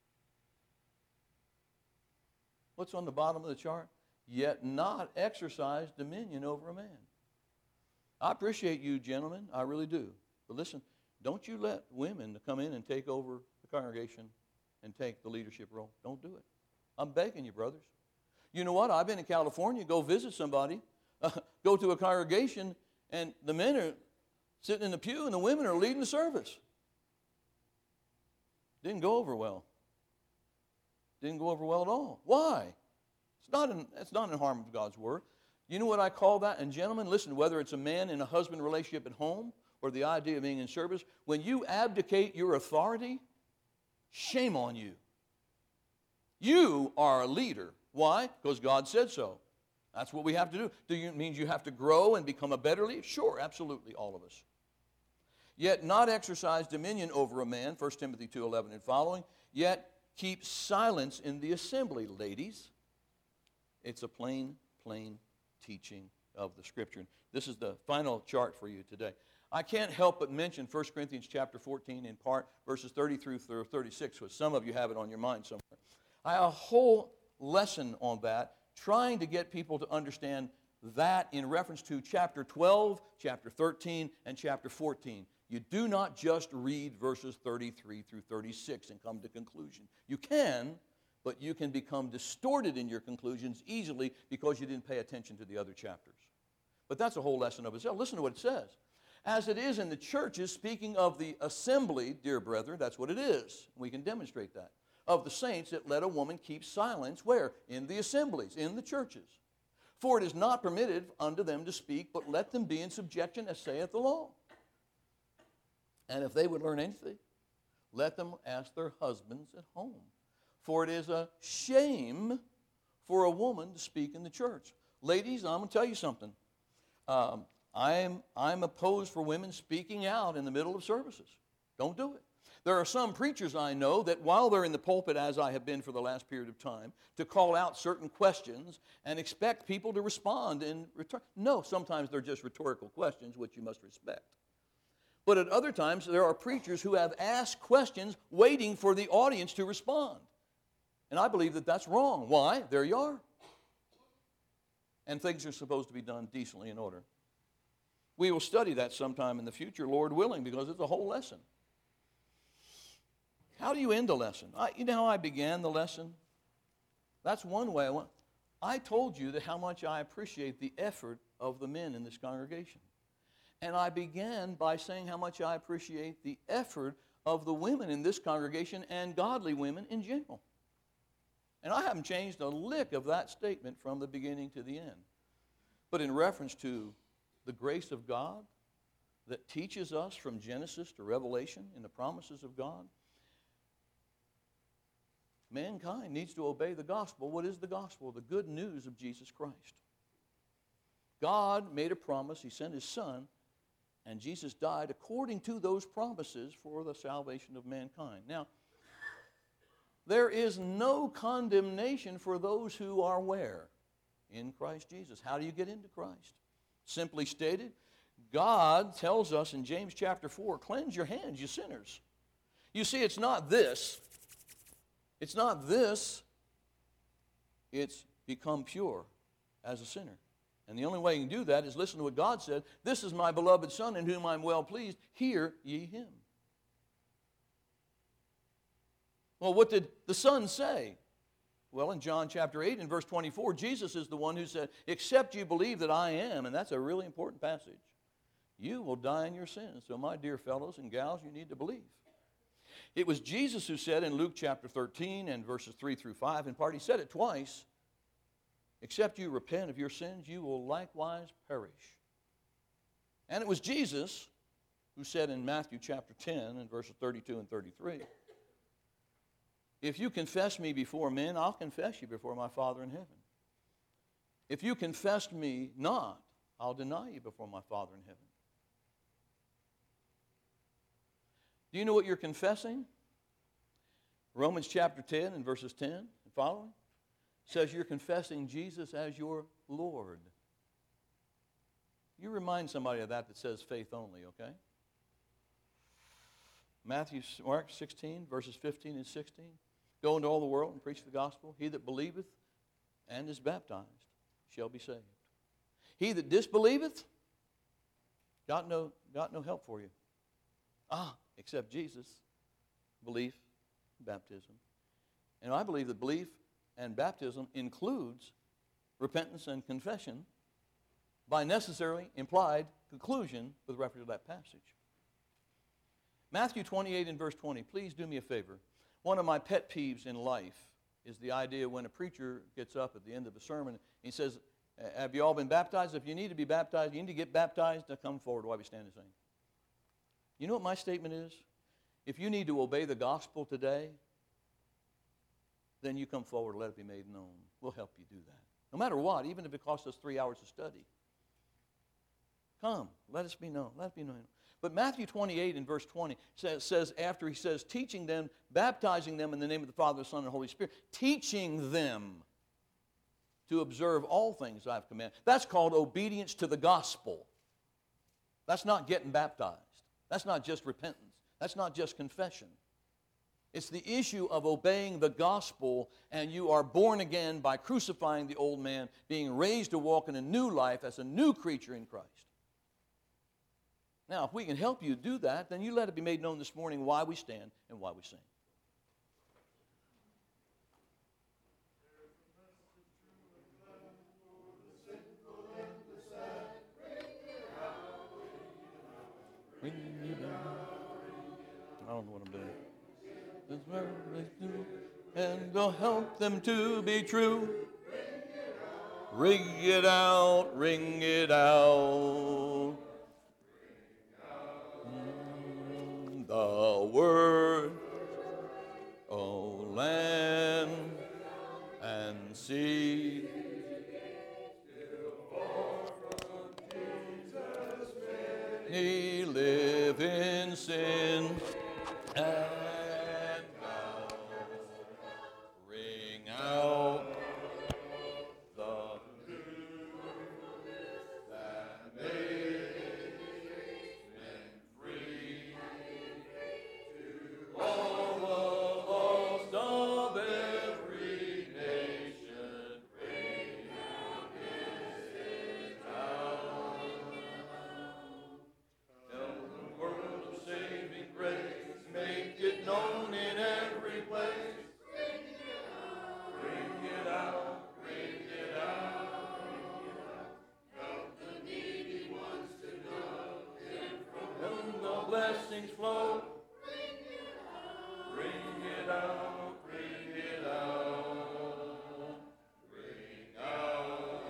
What's on the bottom of the chart? Yet not exercise dominion over a man. I appreciate you, gentlemen. I really do. But listen, don't you let women come in and take over the congregation and take the leadership role. Don't do it. I'm begging you, brothers. You know what? I've been in California. Go visit somebody. Go to a congregation, and the men are sitting in the pew, and the women are leading the service. Didn't go over well. Didn't go over well at all. Why? It's not in harm of God's word. You know what I call that? And gentlemen, listen, whether it's a man and a husband relationship at home or the idea of being in service, when you abdicate your authority, shame on you. You are a leader. Why? Because God said so. That's what we have to do. It means you have to grow and become a better leader? Sure, absolutely, all of us. Yet not exercise dominion over a man, 1 Timothy 2:11 and following, yet keep silence in the assembly, ladies. It's a plain teaching of the Scripture. This is the final chart for you today. I can't help but mention 1 Corinthians chapter 14 in part, verses 30 through 36, because some of you have it on your mind somewhere. I have a whole lesson on that, trying to get people to understand that in reference to chapter 12, chapter 13, and chapter 14. You do not just read verses 33 through 36 and come to conclusion. You can, but you can become distorted in your conclusions easily because you didn't pay attention to the other chapters. But that's a whole lesson of itself. Listen to what it says. As it is in the churches, speaking of the assembly, dear brethren, that's what it is. We can demonstrate that. Of the saints, that let a woman keep silence, where? In the assemblies, in the churches. For it is not permitted unto them to speak, but let them be in subjection, as saith the law. And if they would learn anything, let them ask their husbands at home. For it is a shame for a woman to speak in the church. Ladies, I'm going to tell you something. I'm opposed for women speaking out in the middle of services. Don't do it. There are some preachers I know that while they're in the pulpit, as I have been for the last period of time, to call out certain questions and expect people to respond in return. No, sometimes they're just rhetorical questions, which you must respect. But at other times, there are preachers who have asked questions waiting for the audience to respond. And I believe that that's wrong. Why? There you are. And things are supposed to be done decently in order. We will study that sometime in the future, Lord willing, because it's a whole lesson. How do you end a lesson? You know how I began the lesson? That's one way I told you that how much I appreciate the effort of the men in this congregation. And I began by saying how much I appreciate the effort of the women in this congregation and godly women in general. And I haven't changed a lick of that statement from the beginning to the end. But in reference to the grace of God that teaches us from Genesis to Revelation in the promises of God, mankind needs to obey the gospel. What is the gospel? The good news of Jesus Christ. God made a promise. He sent His Son, and Jesus died according to those promises for the salvation of mankind. Now, there is no condemnation for those who are where? In Christ Jesus. How do you get into Christ? Simply stated, God tells us in James chapter 4, cleanse your hands, you sinners. You see, it's not this. It's not this. It's become pure as a sinner. And the only way you can do that is listen to what God said. This is my beloved Son in whom I'm well pleased. Hear ye him. Well, what did the Son say? Well, in John chapter 8 and verse 24, Jesus is the one who said, except you believe that I am, and that's a really important passage, you will die in your sins. So my dear fellows and gals, you need to believe. It was Jesus who said in Luke chapter 13 and verses 3 through 5, in part he said it twice, except you repent of your sins, you will likewise perish. And it was Jesus who said in Matthew chapter 10 and verses 32 and 33, if you confess me before men, I'll confess you before my Father in heaven. If you confess me not, I'll deny you before my Father in heaven. Do you know what you're confessing? Romans chapter 10 and verses 10 and following says you're confessing Jesus as your Lord. You remind somebody of that says faith only, okay? Mark 16, verses 15 and 16. Go into all the world and preach the gospel. He that believeth and is baptized shall be saved. He that disbelieveth, got no help for you. Except Jesus, belief, baptism. And I believe that belief and baptism includes repentance and confession by necessarily implied conclusion with reference to that passage. Matthew 28 and verse 20. Please do me a favor. One of my pet peeves in life is the idea when a preacher gets up at the end of a sermon, he says, have you all been baptized? If you need to be baptized, you need to get baptized, now come forward while we stand and sing. You know what my statement is? If you need to obey the gospel today, then you come forward and let it be made known. We'll help you do that. No matter what, even if it costs us 3 hours of study. Come, let us be known. Let it be known. But Matthew 28 in verse 20 says, after he says, teaching them, baptizing them in the name of the Father, the Son, and the Holy Spirit, teaching them to observe all things I've commanded. That's called obedience to the gospel. That's not getting baptized. That's not just repentance. That's not just confession. It's the issue of obeying the gospel, and you are born again by crucifying the old man, being raised to walk in a new life as a new creature in Christ. Now, if we can help you do that, then you let it be made known this morning why we stand and why we sing. I don't know what I'm doing. This very do, and will help them to be true. Ring it out, ring it out. The word, O land and sea. He live in sin and now ring out the news that makes men free to all the lost of every nation. Ring out his town. Tell the world of saving grace, make it known in every place. Bring it out, bring it out. Help the needy ones to know Him from whom the blessings flow. Bring it out, bring it out. Bring out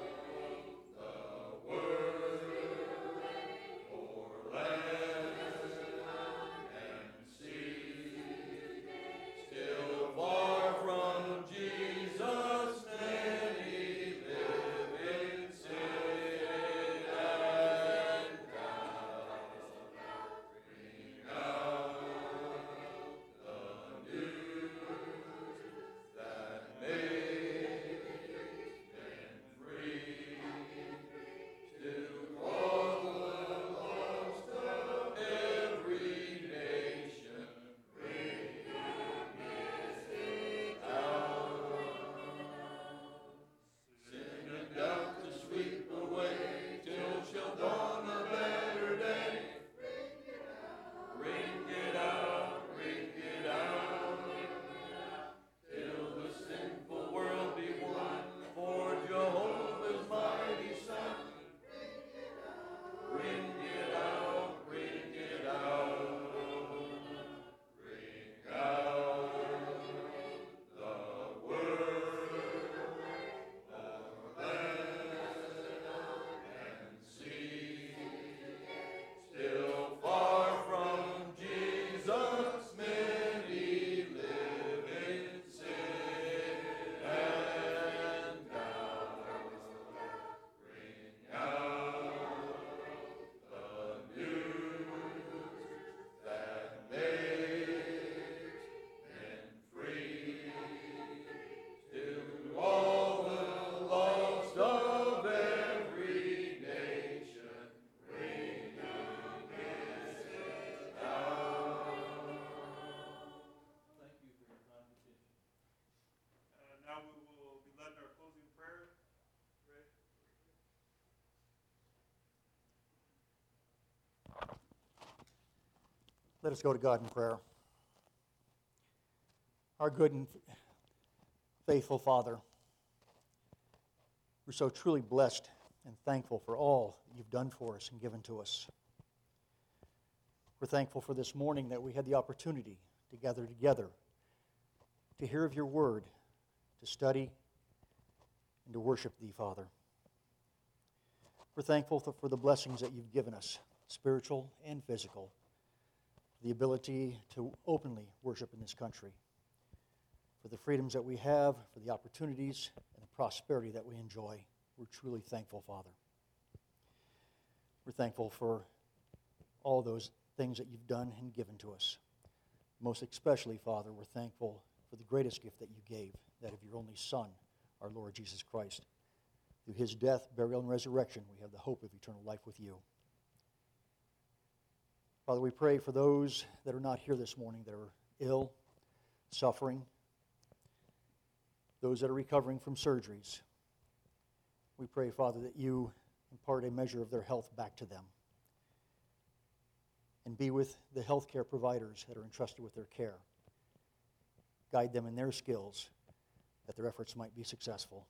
the word for land and sea. Still far from Jesus, many live in sin and doubt. Bring out the news that makes men free. To all the lost of every nation, bring out. Sin and doubt to sweep away, till shall dawn a better day. Bring it out, bring it out. Till the sinful world be won for Jehovah's mighty Son. Bring it out, bring it out. Bring out the word of land and sea. Still far from Jesus, many live in sin and doubt. Bring out the news that makes men free. To all the lost of every nation, bring His out. Thank you for your kind attention. Now we will be led in our closing prayer. Ray? Let us go to God in prayer. Our good and faithful Father, we're so truly blessed and thankful for all you've done for us and given to us. We're thankful for this morning that we had the opportunity to gather together to hear of your word to study, and to worship Thee, Father. We're thankful for the blessings that You've given us, spiritual and physical, the ability to openly worship in this country, for the freedoms that we have, for the opportunities and the prosperity that we enjoy. We're truly thankful, Father. We're thankful for all those things that You've done and given to us. Most especially, Father, we're thankful for the greatest gift that You gave, that of Your only Son, our Lord Jesus Christ. Through His death, burial, and resurrection, we have the hope of eternal life with You. Father, we pray for those that are not here this morning, that are ill, suffering, those that are recovering from surgeries. We pray, Father, that You impart a measure of their health back to them. And be with the healthcare providers that are entrusted with their care. Guide them in their skills, that their efforts might be successful.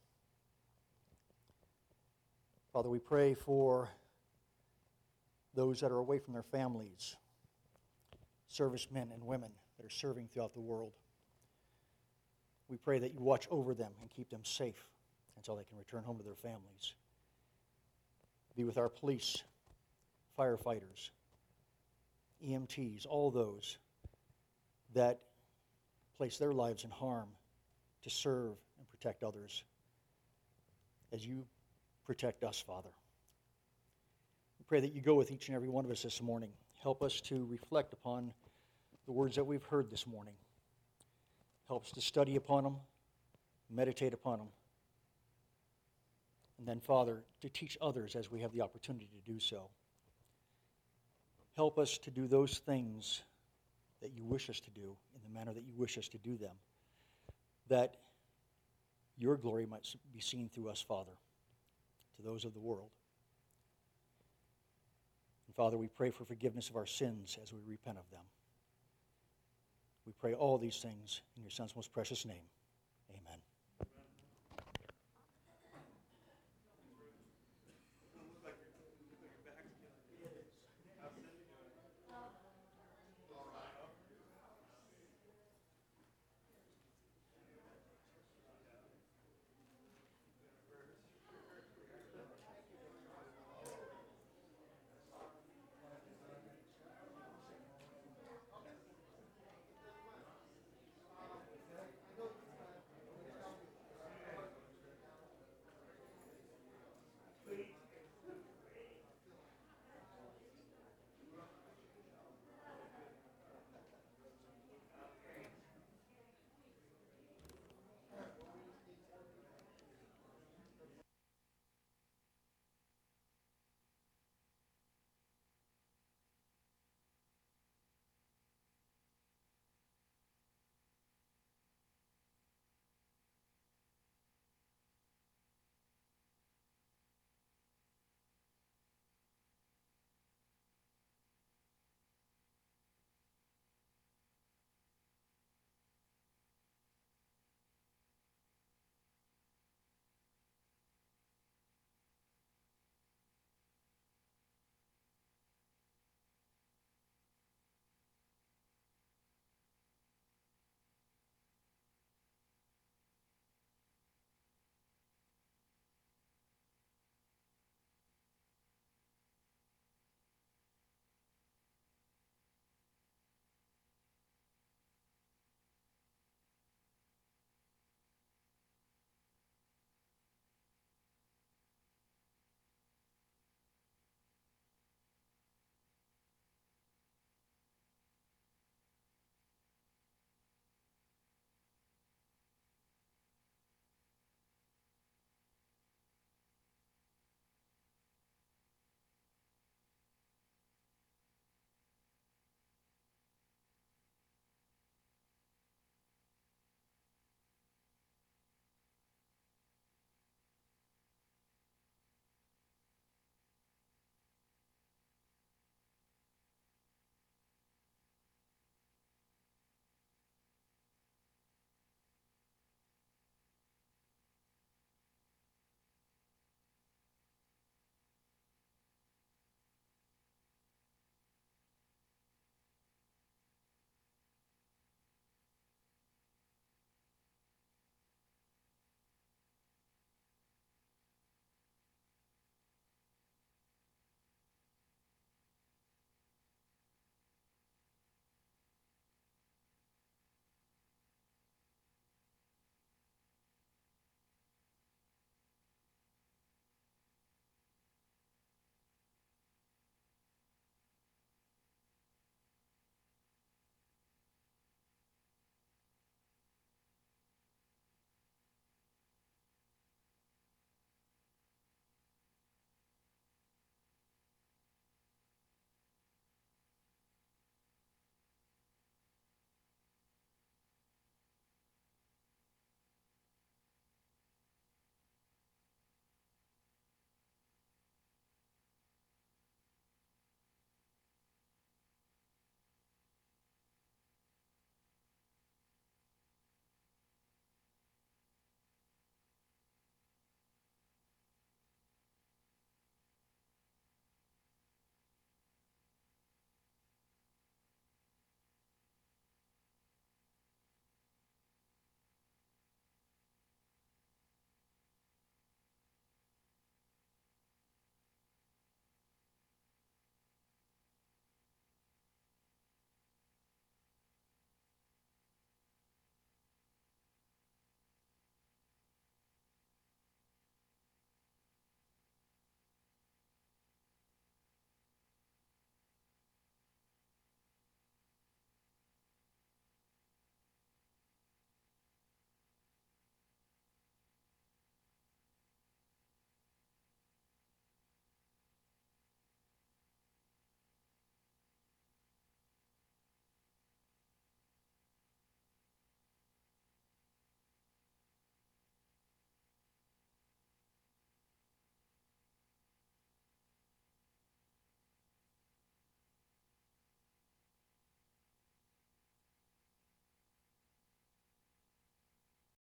Father, we pray for those that are away from their families, servicemen and women that are serving throughout the world. We pray that You watch over them and keep them safe until they can return home to their families. Be with our police, firefighters, EMTs, all those that place their lives in harm to serve and protect others as You protect us, Father. We pray that You go with each and every one of us this morning. Help us to reflect upon the words that we've heard this morning. Help us to study upon them, meditate upon them, and then, Father, to teach others as we have the opportunity to do so. Help us to do those things that You wish us to do in the manner that You wish us to do them, that Your glory might be seen through us, Father, to those of the world. And Father, we pray for forgiveness of our sins as we repent of them. We pray all these things in Your Son's most precious name.